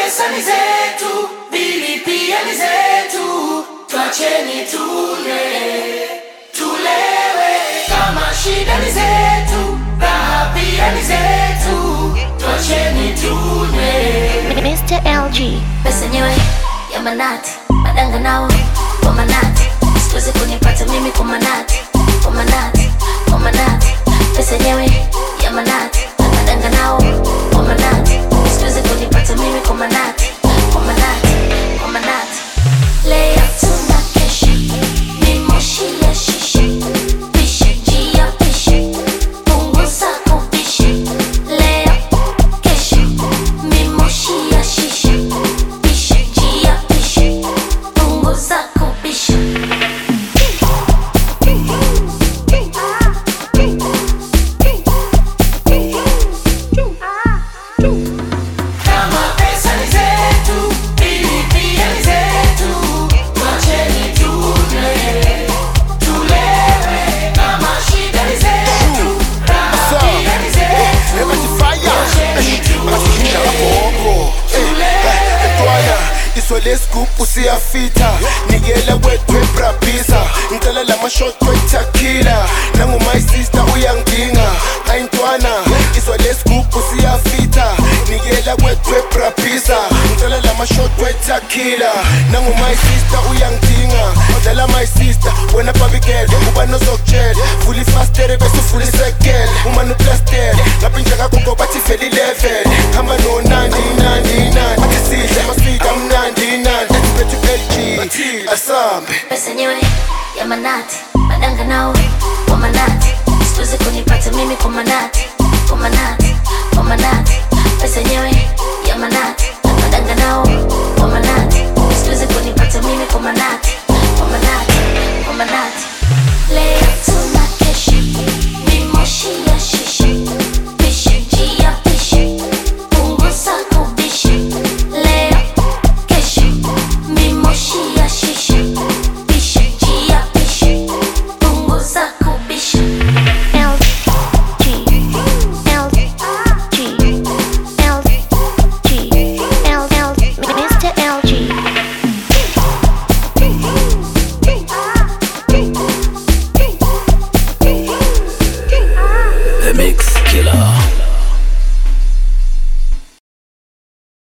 pesa ni zetu, bili pia ni zetu. Tuacheni tule, tulewe. Kama shida ni zetu, raha pia ni zetu. Tuacheni tule. Mr. LG. Pesa nyewe ya manati, madanga nao kwa manati. Siwezi kunipata mimi kwa manati, kwa manati, kwa manati. Pesa nyewe ya manati, madanga nao kwa manati. Siwezi kunipata mimi kwa manati, kwa manati, kwa manati. Leo tunakesha, ni moshi ya shisha. Pisha, njia pisha, punguza kupisha. Leo kesha, ni moshi ya shisha. Pisha, njia pisha, punguza kupisha. Kama pesa ni zetu, bili pia ni zetu. Tuacheni tule, tulewe. Kama shida ni zetu, raha pia ni zetu. Tuacheni tule, tulewe. Iswele scoop usiyafita Nigela wetwe brabisa Ngitala la mashot kwetakila Nangu my sister uyangdinga Ayintwana Iswele scoop usiyafita Nigela wetwe brabisa Ngitala la mashot kwetakila Nangu my sister uyangdinga Ngitala my sister Wena baby girl Uba nozokchel Fully faster besu fully second Uma nu plaster Ngapinjanga koko bati feli level Kamba noni